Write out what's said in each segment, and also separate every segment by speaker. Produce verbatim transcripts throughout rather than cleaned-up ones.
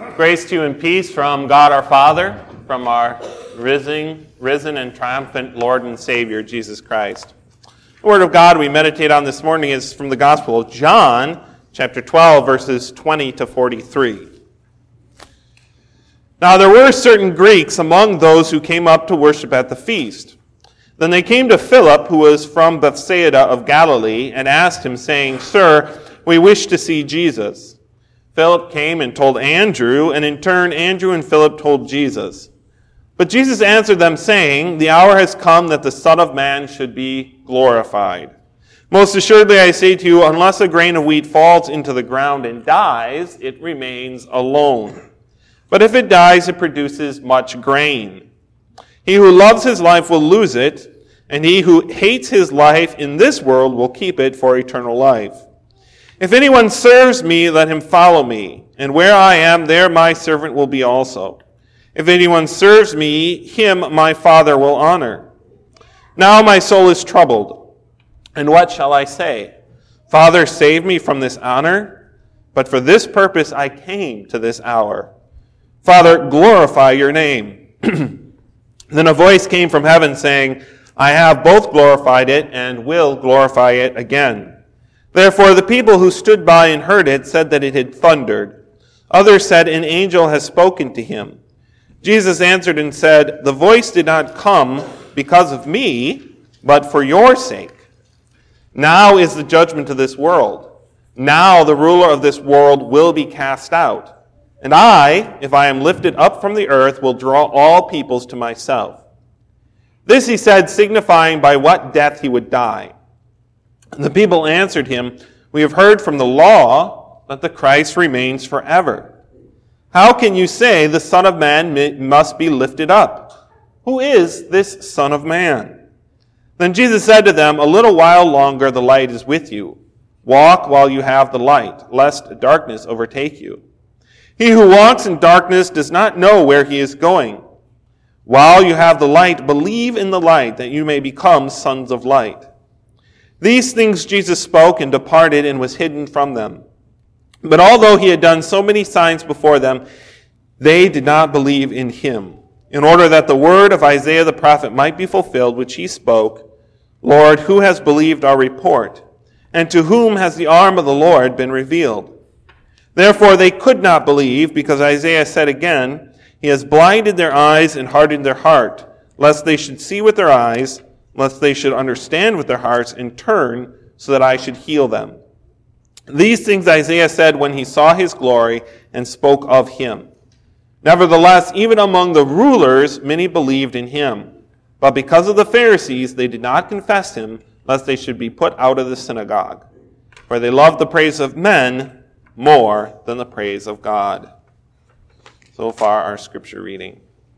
Speaker 1: Grace to you and peace from God our Father, from our risen, risen and triumphant Lord and Savior, Jesus Christ. The Word of God we meditate on this morning is from the Gospel of John, chapter twelve, verses twenty to forty-three. Now there were certain Greeks among those who came up to worship at the feast. Then they came to Philip, who was from Bethsaida of Galilee, and asked him, saying, Sir, we wish to see Jesus. Philip came and told Andrew, and in turn Andrew and Philip told Jesus. But Jesus answered them, saying, The hour has come that the Son of Man should be glorified. Most assuredly I say to you, unless a grain of wheat falls into the ground and dies, it remains alone. But if it dies, it produces much grain. He who loves his life will lose it, and he who hates his life in this world will keep it for eternal life. If anyone serves me, let him follow me, and where I am, there my servant will be also. If anyone serves me, him my Father will honor. Now my soul is troubled, and what shall I say? Father, save me from this honor, but for this purpose I came to this hour. Father, glorify your name. Then a voice came from heaven saying, I have both glorified it and will glorify it again. Therefore the people who stood by and heard it said that it had thundered. Others said, An angel has spoken to him. Jesus answered and said, The voice did not come because of me, but for your sake. Now is the judgment of this world. Now the ruler of this world will be cast out. And I, if I am lifted up from the earth, will draw all peoples to myself. This he said, signifying by what death he would die. The people answered him, We have heard from the law that the Christ remains forever. How can you say the Son of Man must be lifted up? Who is this Son of Man? Then Jesus said to them, A little while longer the light is with you. Walk while you have the light, lest darkness overtake you. He who walks in darkness does not know where he is going. While you have the light, believe in the light, that you may become sons of light. These things Jesus spoke and departed and was hidden from them. But although he had done so many signs before them, they did not believe in him, in order that the word of Isaiah the prophet might be fulfilled, which he spoke, Lord, who has believed our report? And to whom has the arm of the Lord been revealed? Therefore they could not believe, because Isaiah said again, He has blinded their eyes and hardened their heart, lest they should see with their eyes, lest they should understand with their hearts and turn so that I should heal them. These things Isaiah said when he saw his glory and spoke of him. Nevertheless, even among the rulers, many believed in him. But because of the Pharisees, they did not confess him, lest they should be put out of the synagogue. For they loved the praise of men more than the praise of God. So far, our scripture reading.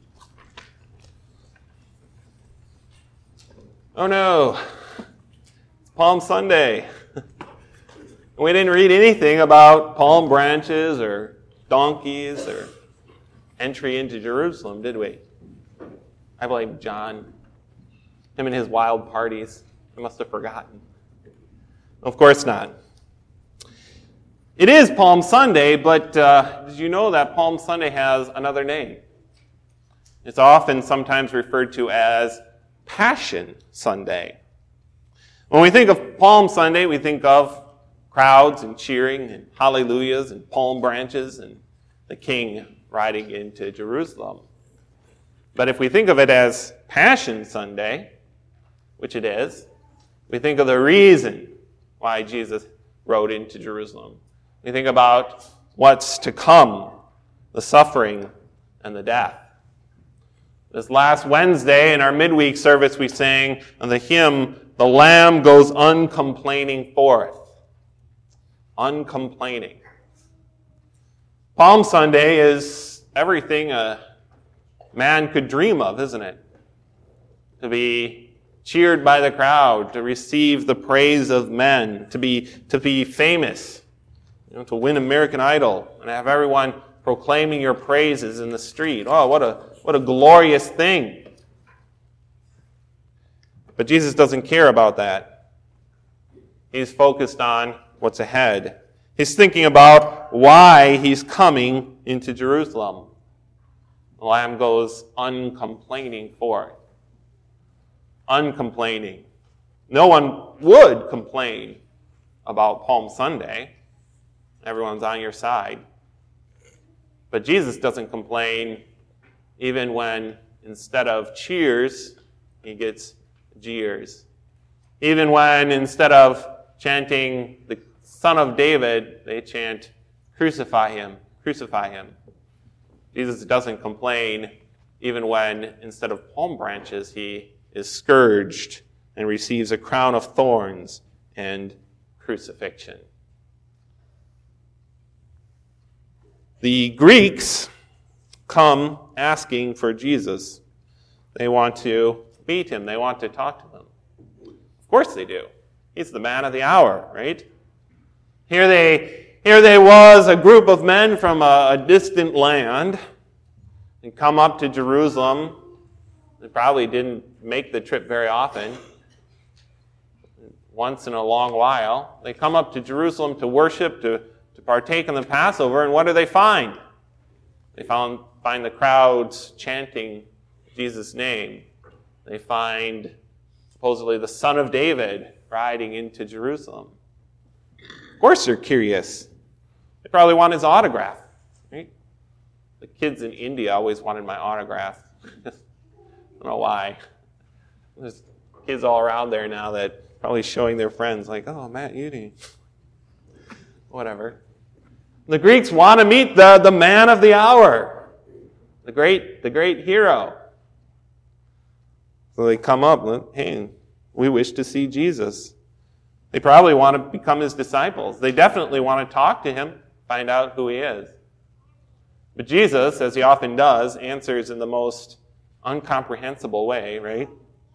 Speaker 1: Oh no, it's Palm Sunday. We didn't read anything about palm branches or donkeys or entry into Jerusalem, did we? I blame John. Him and his wild parties. I must have forgotten. Of course not. It is Palm Sunday, but uh, did you know that Palm Sunday has another name? It's often sometimes referred to as Passion Sunday. When we think of Palm Sunday, we think of crowds and cheering and hallelujahs and palm branches and the king riding into Jerusalem. But if we think of it as Passion Sunday, which it is, we think of the reason why Jesus rode into Jerusalem. We think about what's to come, the suffering and the death. This last Wednesday in our midweek service, we sang the hymn, The Lamb Goes Uncomplaining Forth. Uncomplaining. Palm Sunday is everything a man could dream of, isn't it? To be cheered by the crowd, to receive the praise of men, to be, to be famous, you know, to win American Idol, and have everyone proclaiming your praises in the street. Oh, what a What a glorious thing. But Jesus doesn't care about that. He's focused on what's ahead. He's thinking about why he's coming into Jerusalem. The Lamb goes uncomplaining forth. Uncomplaining. No one would complain about Palm Sunday. Everyone's on your side. But Jesus doesn't complain even when instead of cheers, he gets jeers. Even when instead of chanting the Son of David, they chant, crucify him, crucify him. Jesus doesn't complain even when instead of palm branches, he is scourged and receives a crown of thorns and crucifixion. The Greeks come asking for Jesus. They want to meet him. They want to talk to him. Of course they do. He's the man of the hour, right? Here they, here they was, a group of men from a, a distant land. They come up to Jerusalem. They probably didn't make the trip very often. Once in a long while. They come up to Jerusalem to worship, to, to partake in the Passover, and what do they find? They found, find the crowds chanting Jesus' name. They find supposedly the Son of David riding into Jerusalem. Of course they're curious. They probably want his autograph, right? The kids in India always wanted my autograph. I don't know why. There's kids all around there now that probably showing their friends like, oh, Matt Udy. Whatever. The Greeks want to meet the, the man of the hour, the great, the great hero. So they come up, hey, we wish to see Jesus. They probably want to become his disciples. They definitely want to talk to him, find out who he is. But Jesus, as he often does, answers in the most incomprehensible way, right?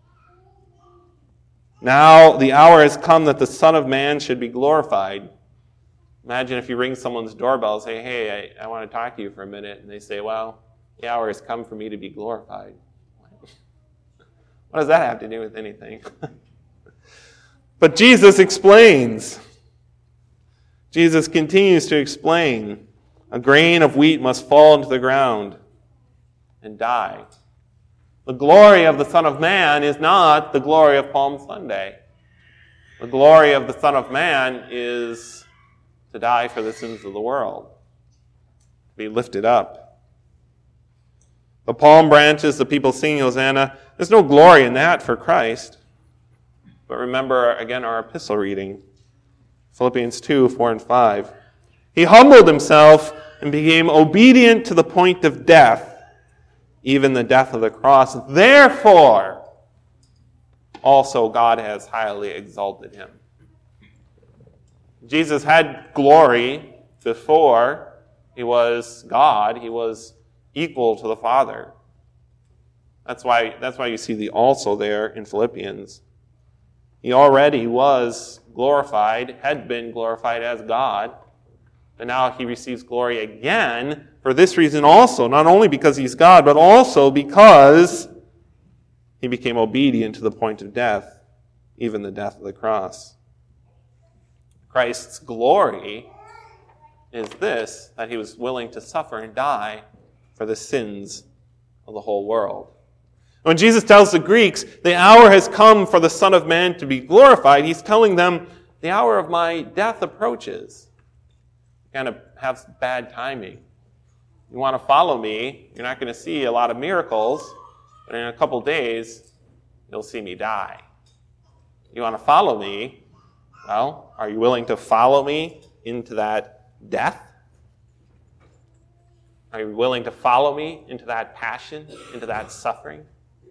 Speaker 1: Now the hour has come that the Son of Man should be glorified. Imagine if you ring someone's doorbell and say, hey, I, I want to talk to you for a minute. And they say, well, the hour has come for me to be glorified. What does that have to do with anything? But Jesus explains. Jesus continues to explain. A grain of wheat must fall into the ground and die. The glory of the Son of Man is not the glory of Palm Sunday. The glory of the Son of Man is to die for the sins of the world, to be lifted up. The palm branches, the people singing Hosanna, there's no glory in that for Christ. But remember, again, our epistle reading, Philippians two, four, and five. He humbled himself and became obedient to the point of death, even the death of the cross. Therefore, also God has highly exalted him. Jesus had glory before he was God. He was equal to the Father. That's why, that's why you see the also there in Philippians. He already was glorified, had been glorified as God, and now he receives glory again for this reason also, not only because he's God, but also because he became obedient to the point of death, even the death of the cross. Christ's glory is this, that he was willing to suffer and die for the sins of the whole world. When Jesus tells the Greeks, the hour has come for the Son of Man to be glorified, he's telling them, the hour of my death approaches. You kind of have bad timing. You want to follow me, you're not going to see a lot of miracles, but in a couple days, you'll see me die. You want to follow me, well, are you willing to follow me into that death? Are you willing to follow me into that passion, into that suffering?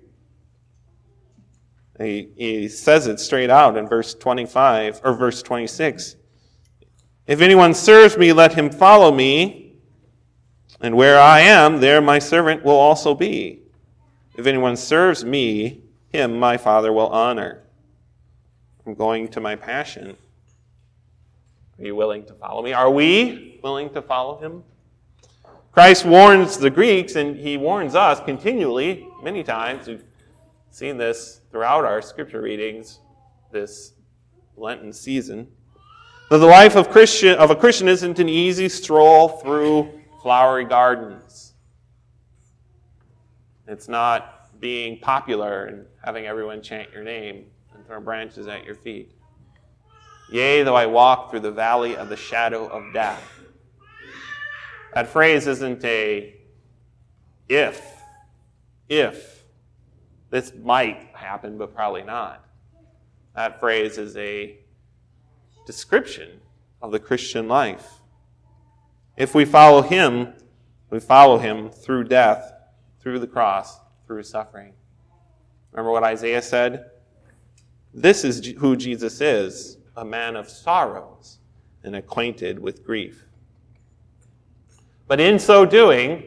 Speaker 1: He, he says it straight out in verse twenty-five, or verse twenty-six. If anyone serves me, let him follow me, and where I am, there my servant will also be. If anyone serves me, him my Father will honor. I'm going to my passion. Are you willing to follow me? Are we willing to follow him? Christ warns the Greeks, and he warns us continually, many times. We've seen this throughout our scripture readings this Lenten season. That the life of Christian of a Christian isn't an easy stroll through flowery gardens. It's not being popular and having everyone chant your name and throw branches at your feet. Yea, though I walk through the valley of the shadow of death. That phrase isn't a if, if. This might happen, but probably not. That phrase is a description of the Christian life. If we follow him, we follow him through death, through the cross, through suffering. Remember what Isaiah said? This is who Jesus is, a man of sorrows and acquainted with grief. But in so doing,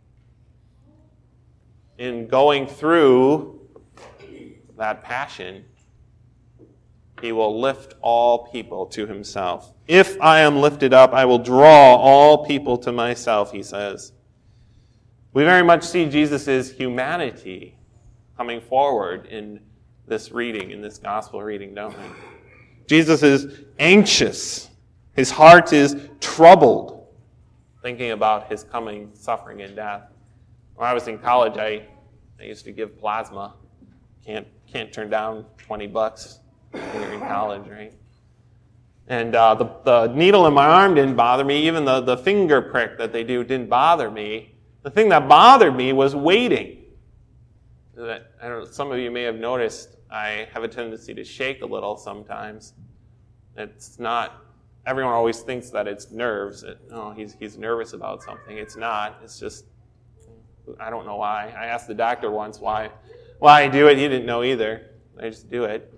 Speaker 1: in going through that passion, he will lift all people to himself. If I am lifted up, I will draw all people to myself, he says. We very much see Jesus' humanity coming forward in this reading, in this gospel reading, don't we? Jesus is anxious. His heart is troubled, thinking about his coming suffering and death. When I was in college, I, I used to give plasma. Can't, can't turn down twenty bucks when you're in college, right? And uh, the, the needle in my arm didn't bother me. Even the, the finger prick that they do didn't bother me. The thing that bothered me was waiting. I don't know, some of you may have noticed I have a tendency to shake a little sometimes. It's not, everyone always thinks that it's nerves. That, oh, he's, he's nervous about something. It's not. It's just, I don't know why. I asked the doctor once why, why I do it. He didn't know either. I just do it.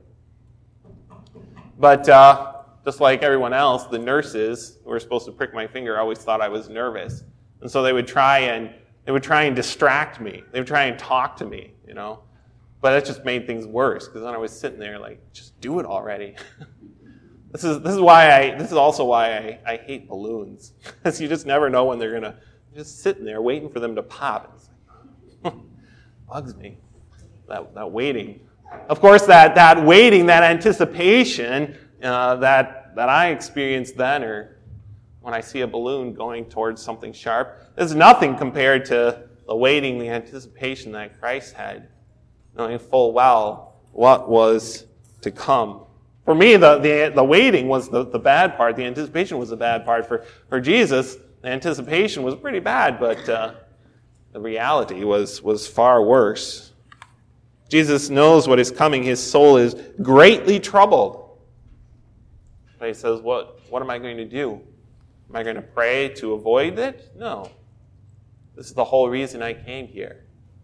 Speaker 1: But uh, just like everyone else, the nurses who were supposed to prick my finger always thought I was nervous. And so they would try and they would try and distract me. They would try and talk to me, you know. But that just made things worse, because then I was sitting there like, just do it already. this is this is why I this is also why I, I hate balloons. Because you just never know when they're gonna just sitting there waiting for them to pop. It's like, bugs me. That that waiting. Of course, that that waiting, that anticipation uh, that that I experienced then, or when I see a balloon going towards something sharp, is nothing compared to the waiting, the anticipation that Christ had, knowing full well what was to come. For me, the the, the waiting was the, the bad part. The anticipation was the bad part. For, for Jesus, the anticipation was pretty bad, but uh, the reality was, was far worse. Jesus knows what is coming. His soul is greatly troubled. But he says, what, what am I going to do? Am I going to pray to avoid it? No. This is the whole reason I came here.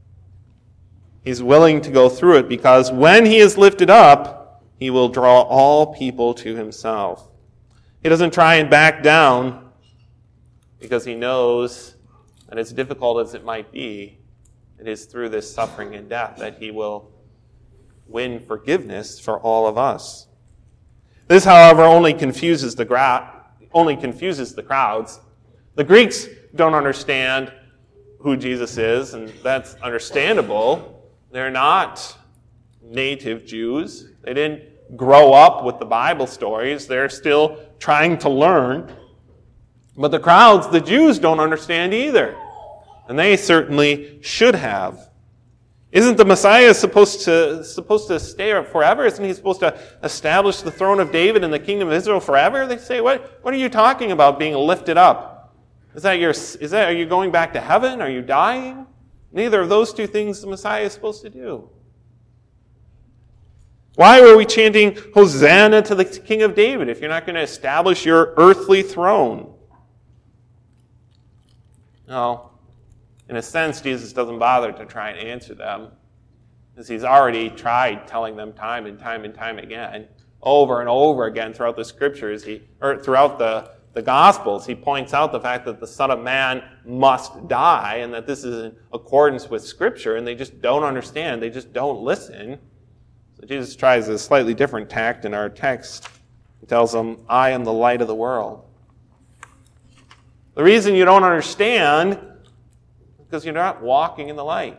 Speaker 1: He's willing to go through it because when he is lifted up, he will draw all people to himself. He doesn't try and back down because he knows that as difficult as it might be, it is through this suffering and death that he will win forgiveness for all of us. This, however, only confuses the gra- only confuses the crowds. The Greeks don't understand who Jesus is, and that's understandable. They're not native Jews. They didn't grow up with the Bible stories. They're still trying to learn. But the crowds, the Jews, don't understand either. And they certainly should have. Isn't the Messiah supposed to supposed to stay forever? Isn't he supposed to establish the throne of David and the kingdom of Israel forever? They say, what, what are you talking about being lifted up? Is that your is that are you going back to heaven? Are you dying? Neither of those two things the Messiah is supposed to do. Why are we chanting Hosanna to the King of David if you're not going to establish your earthly throne? No. In a sense, Jesus doesn't bother to try and answer them, because he's already tried telling them time and time and time again, over and over again throughout the Scriptures, he, or throughout the, the Gospels. He points out the fact that the Son of Man must die, and that this is in accordance with Scripture, and they just don't understand. They just don't listen. So Jesus tries a slightly different tact in our text. He tells them, I am the light of the world. The reason you don't understand because you're not walking in the light.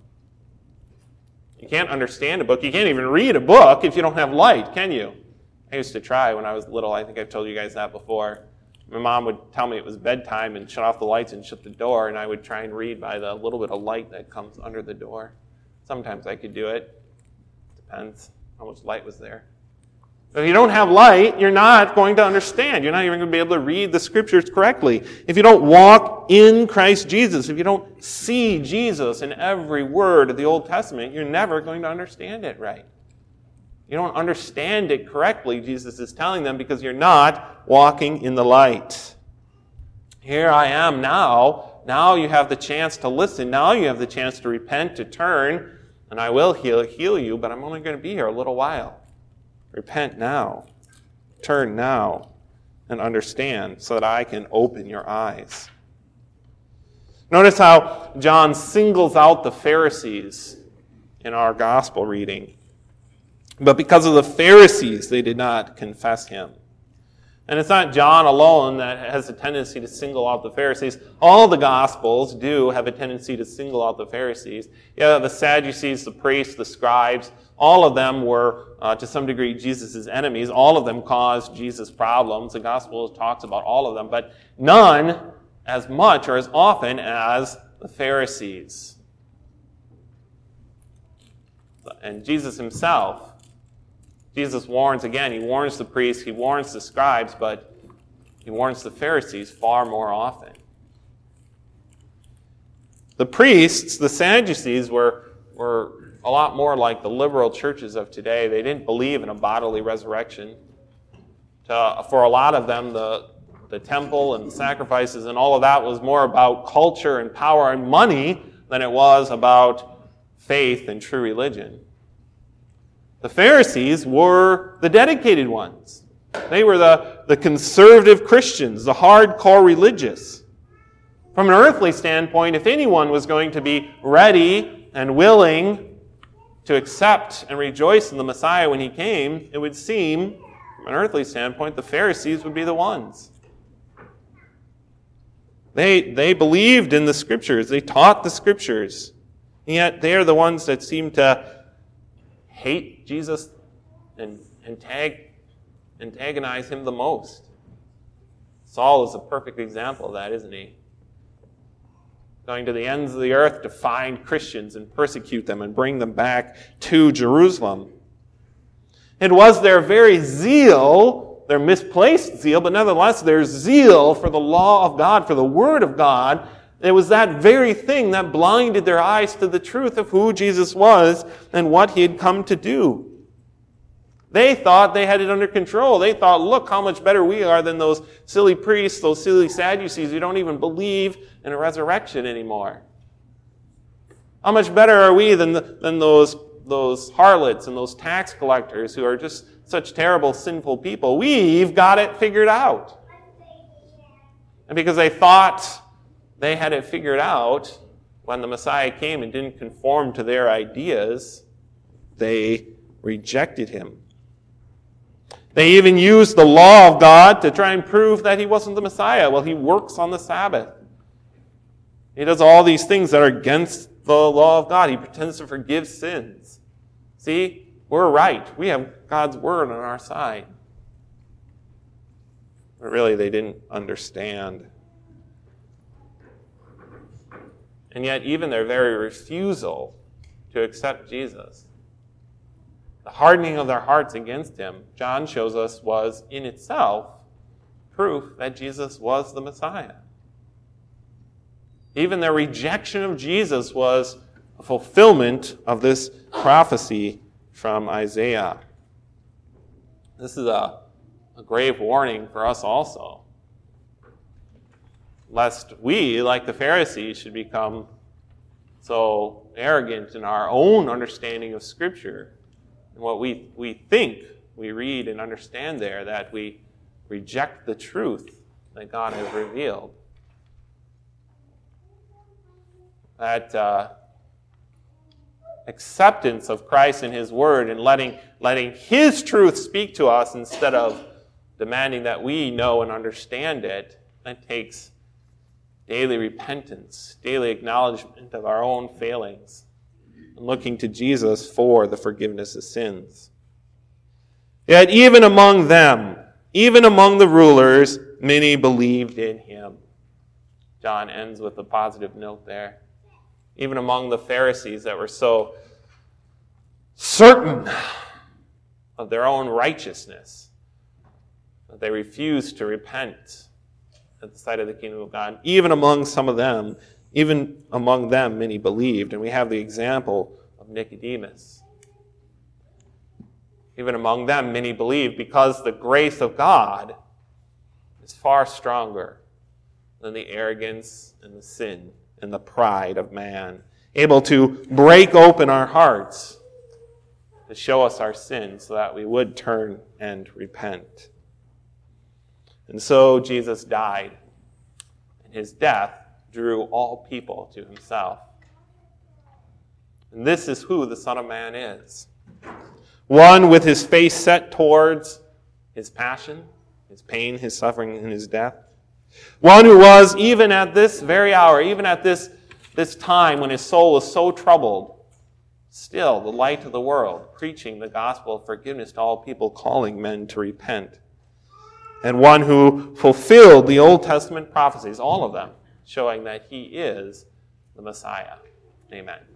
Speaker 1: You can't understand a book. You can't even read a book if you don't have light, can you? I used to try when I was little. I think I've told you guys that before. My mom would tell me it was bedtime and shut off the lights and shut the door, and I would try and read by the little bit of light that comes under the door. Sometimes I could do it. Depends how much light was there. But if you don't have light, you're not going to understand. You're not even going to be able to read the Scriptures correctly. If you don't walk in Christ Jesus, if you don't see Jesus in every word of the Old Testament, you're never going to understand it right. You don't understand it correctly, Jesus is telling them, because you're not walking in the light. Here I am now. Now you have the chance to listen. Now you have the chance to repent, to turn, and I will heal, heal you, but I'm only going to be here a little while. Repent now. Turn now and understand so that I can open your eyes. Notice how John singles out the Pharisees in our gospel reading. But because of the Pharisees, they did not confess him. And it's not John alone that has a tendency to single out the Pharisees. All the Gospels do have a tendency to single out the Pharisees. Yeah, the Sadducees, the priests, the scribes, all of them were, uh, to some degree, Jesus' enemies. All of them caused Jesus problems. The Gospel talks about all of them, but none as much or as often as the Pharisees. And Jesus himself, Jesus warns again, he warns the priests, he warns the scribes, but he warns the Pharisees far more often. The priests, the Sadducees, were, were a lot more like the liberal churches of today. They didn't believe in a bodily resurrection. To, for a lot of them, the, the temple and the sacrifices and all of that was more about culture and power and money than it was about faith and true religion. The Pharisees were the dedicated ones. They were the, the conservative Christians, the hardcore religious. From an earthly standpoint, if anyone was going to be ready and willing to accept and rejoice in the Messiah when he came, it would seem, from an earthly standpoint, the Pharisees would be the ones. They, they believed in the Scriptures. They taught the Scriptures. And yet they are the ones that seem to hate Jesus and antag- antagonize him the most. Saul is a perfect example of that, isn't he? Going to the ends of the earth to find Christians and persecute them and bring them back to Jerusalem. It was their very zeal, their misplaced zeal, but nevertheless their zeal for the law of God, for the Word of God. It was that very thing that blinded their eyes to the truth of who Jesus was and what he had come to do. They thought they had it under control. They thought, look how much better we are than those silly priests, those silly Sadducees who don't even believe in a resurrection anymore. How much better are we than, the, than those, those harlots and those tax collectors who are just such terrible, sinful people? We've got it figured out. And because they thought they had it figured out, when the Messiah came and didn't conform to their ideas, they rejected him. They even used the law of God to try and prove that he wasn't the Messiah. Well, he works on the Sabbath. He does all these things that are against the law of God. He pretends to forgive sins. See, we're right. We have God's word on our side. But really, they didn't understand. And yet, even their very refusal to accept Jesus, the hardening of their hearts against him, John shows us, was in itself proof that Jesus was the Messiah. Even their rejection of Jesus was a fulfillment of this prophecy from Isaiah. This is a, a grave warning for us also, lest we, like the Pharisees, should become so arrogant in our own understanding of Scripture and what we, we think we read and understand there, that we reject the truth that God has revealed. That uh, acceptance of Christ and his word and letting, letting his truth speak to us instead of demanding that we know and understand it, that takes daily repentance, daily acknowledgement of our own failings, and looking to Jesus for the forgiveness of sins. Yet even among them, even among the rulers, many believed in him. John ends with a positive note there. Even among the Pharisees that were so certain of their own righteousness that they refused to repent at the sight of the kingdom of God. Even among some of them, even among them, many believed. And we have the example of Nicodemus. Even among them, many believed because the grace of God is far stronger than the arrogance and the sin and the pride of man, able to break open our hearts to show us our sin so that we would turn and repent. And so Jesus died, and his death drew all people to himself. And this is who the Son of Man is. One with his face set towards his passion, his pain, his suffering, and his death. One who was, even at this very hour, even at this, this time when his soul was so troubled, still the light of the world, preaching the gospel of forgiveness to all people, calling men to repent. And one who fulfilled the Old Testament prophecies, all of them, showing that he is the Messiah. Amen.